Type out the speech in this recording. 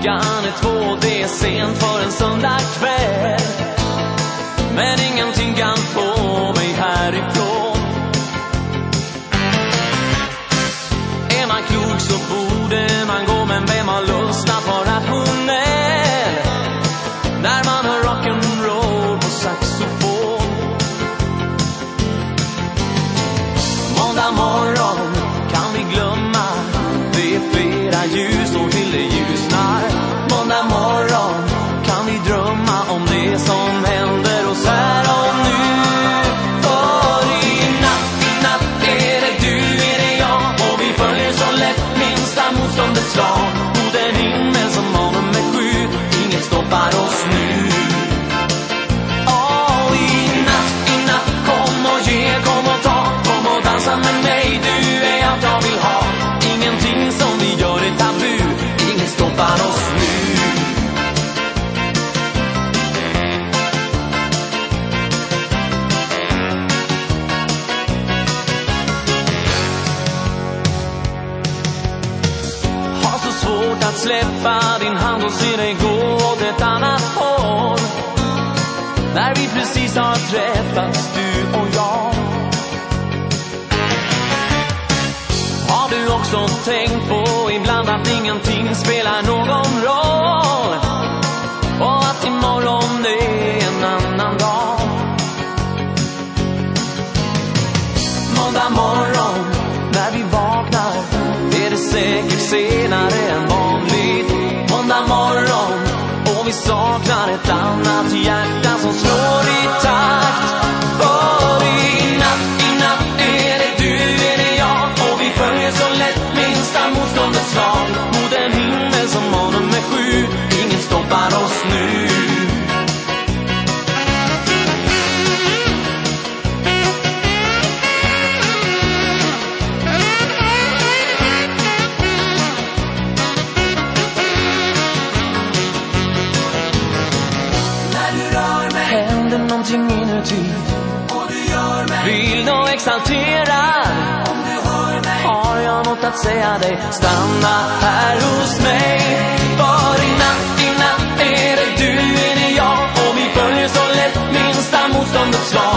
klockan är 2, det är sent för en söndag kväll. Men ingenting kan få mig härifrån. Är man klok så borde man gå, men vem har lust att vara rationell när man hör rock'n'roll på saxofon? Måndag morgon kan vi glömma, det är flera ljusår till det ljusnar. Måndag morgon kan vi drömma om det som händer oss här och nu. För i natt är det du, är det jag, och vi följer så lätt minsta motståndets lag mot en himmel som manar med 7. Inget stoppar oss nu. I natt, kom och ge, kom och ta, kom och dansa med mig, du är allt jag vill ha. Ingenting som vi gör är tabu, inget stoppar oss nu. Har så svårt att släppa din hand och se dig gå åt ett annat håll, när vi precis har träffats, du och jag. Har du också tänkt på ibland att ingenting spelar någon roll, och att imorgon är en annan dag? Måndag morgon när vi vaknar är det säkert senare än vanligt. Måndag morgon och vi saknar ett annat hjärta som slår i takt. För i natt är det du, är det jag, och vi följer så lätt minsta motståndets lag mot en himmel som manar med 7. Ingen stoppar oss nu. Händer någonting inuti och du gör mig vild och exalterad. Om du hör mig har jag något att säga dig, stanna här hos mig. För i natt är det du, är det jag, och vi följer så lätt minsta motståndets slag